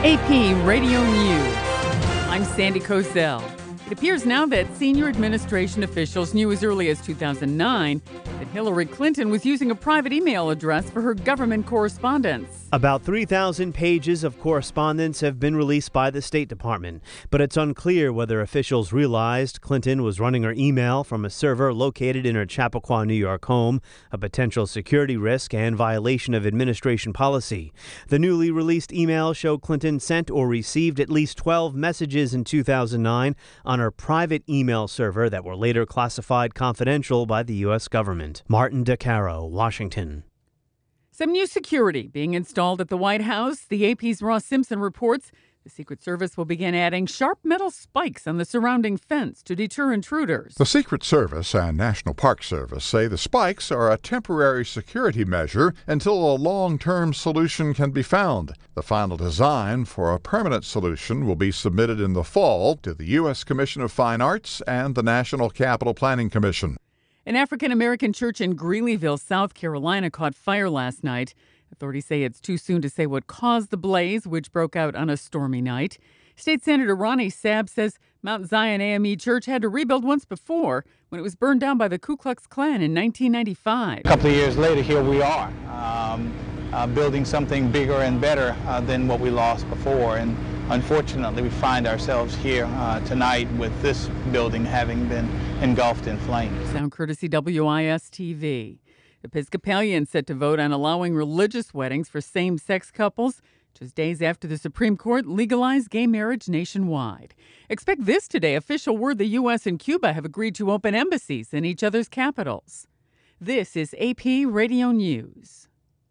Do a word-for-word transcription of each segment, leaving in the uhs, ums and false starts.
A P Radio News. I'm Sandy Kozel. It appears now that senior administration officials knew as early as two thousand nine that Hillary Clinton was using a private email address for her government correspondence. About three thousand pages of correspondence have been released by the State Department, but it's unclear whether officials realized Clinton was running her email from a server located in her Chappaqua, New York home, a potential security risk and violation of administration policy. The newly released emails show Clinton sent or received at least twelve messages in two thousand nine on her private email server that were later classified confidential by the U S government. Martin DeCaro, Washington. Some new security being installed at the White House. The A P's Ross Simpson reports the Secret Service will begin adding sharp metal spikes on the surrounding fence to deter intruders. The Secret Service and National Park Service say the spikes are a temporary security measure until a long-term solution can be found. The final design for a permanent solution will be submitted in the fall to the U S Commission of Fine Arts and the National Capital Planning Commission. An African-American church in Greeleyville, South Carolina, caught fire last night. Authorities say it's too soon to say what caused the blaze, which broke out on a stormy night. State Senator Ronnie Sabb says Mount Zion A M E Church had to rebuild once before when it was burned down by the Ku Klux Klan in nineteen ninety-five. A couple of years later, here we are, um, uh, building something bigger and better uh, than what we lost before. And unfortunately, we find ourselves here uh, tonight with this building having been engulfed in flames. Sound courtesy W I S T V. Episcopalians set to vote on allowing religious weddings for same-sex couples just days after the Supreme Court legalized gay marriage nationwide. Expect this today. Official word the U S and Cuba have agreed to open embassies in each other's capitals. This is A P Radio News.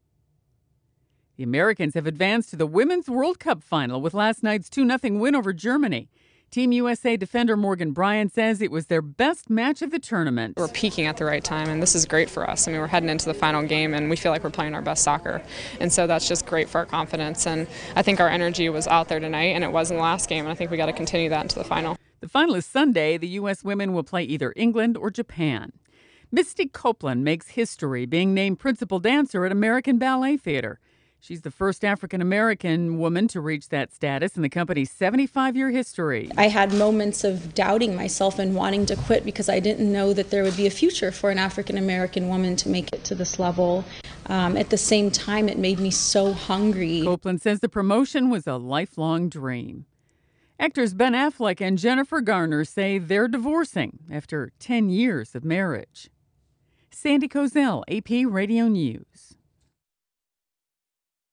The Americans have advanced to the Women's World Cup final with last night's two nothing win over Germany. Team U S A defender Morgan Bryant says it was their best match of the tournament. We're peaking at the right time, and this is great for us. I mean, we're heading into the final game, and we feel like we're playing our best soccer. And so that's just great for our confidence. And I think our energy was out there tonight, and it was in the last game, and I think we got to continue that into the final. The final is Sunday. The U S women will play either England or Japan. Misty Copeland makes history being named principal dancer at American Ballet Theater. She's the first African-American woman to reach that status in the company's seventy-five-year history. I had moments of doubting myself and wanting to quit because I didn't know that there would be a future for an African-American woman to make it to this level. Um, at the same time, it made me so hungry. Copeland says the promotion was a lifelong dream. Actors Ben Affleck and Jennifer Garner say they're divorcing after ten years of marriage. Sandy Kozel, A P Radio News.